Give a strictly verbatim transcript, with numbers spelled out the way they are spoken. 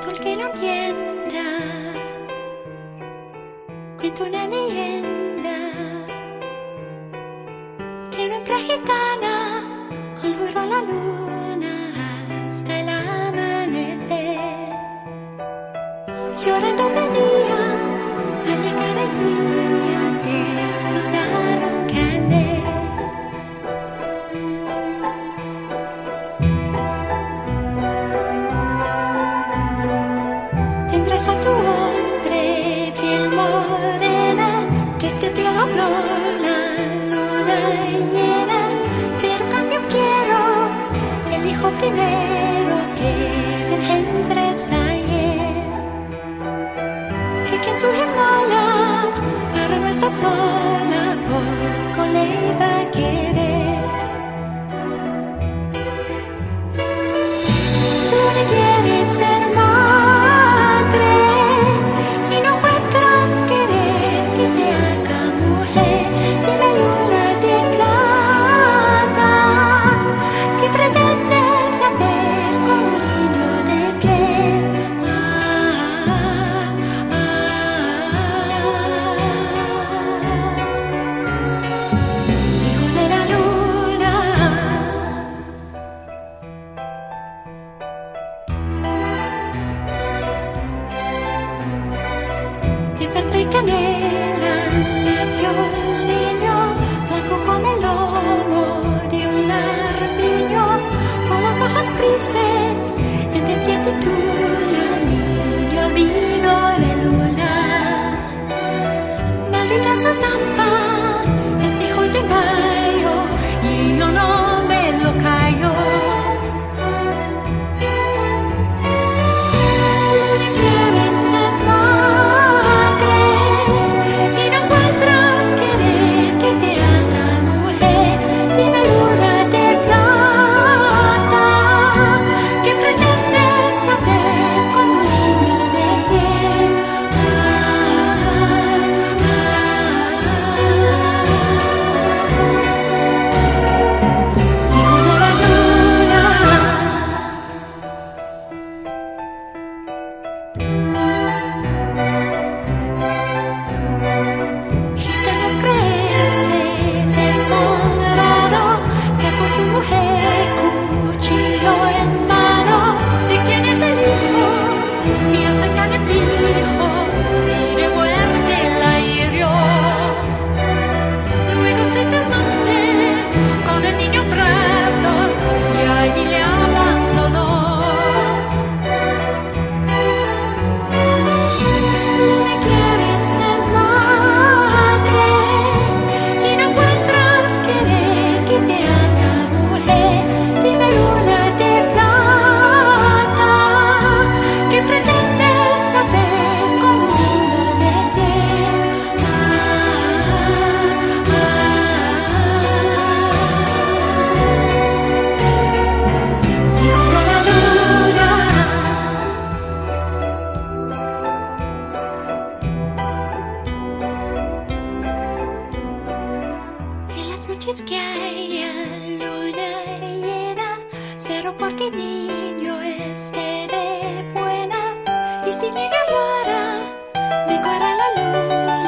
azul que no entienda, cuento una leyenda que una hembra gitana conjuró la luna hasta el amanecer. Llorando pedía al llegar el día desposaron Calais. Tendrás a tu hombre piel morena, que este día lo habló la luna llena, pero en cambio quiero el hijo primero que le engendres ayer, que quien su mola para no estar sola poco le va a querer. Luna quiere ser madre y no encuentras querer que te haga mujer. Dime luna de plata, ¿qué pretendes hacer con un niño de piel? Ah, ah, hijo de la luna. De pertra y canela nació un niño, blanco como el lomo de un armiño, con los ojos grises en de piel de tuna, niño vino de luna. Maldita su estampa, este hijo es de mayo y yo no me lo callo. Luna quiere ser madre y no encuentras querer que te haga mujer. Dime luna de plata, ¿qué pretendes hacer con un niño de piel? Ah, ah, hijo de la luna. Gitano crece deshonrado, se fue su mujer, cuchillo en mano. ¿De quién es el hijo? Mío se carne fijo y de muerte la hirió. Luego se te amante con el niño en brazos y allí le abandonó. Luna quiere ser madre y no encuentras querer que te haga mujer. Dime luna de plata, ¿qué pretendes hacer con un niño de piel? Ah, ah, hijo de la luna. En las noches que haya luna llena, cero porque el niño esté de buenas. Y si niño llora, me corre la luna.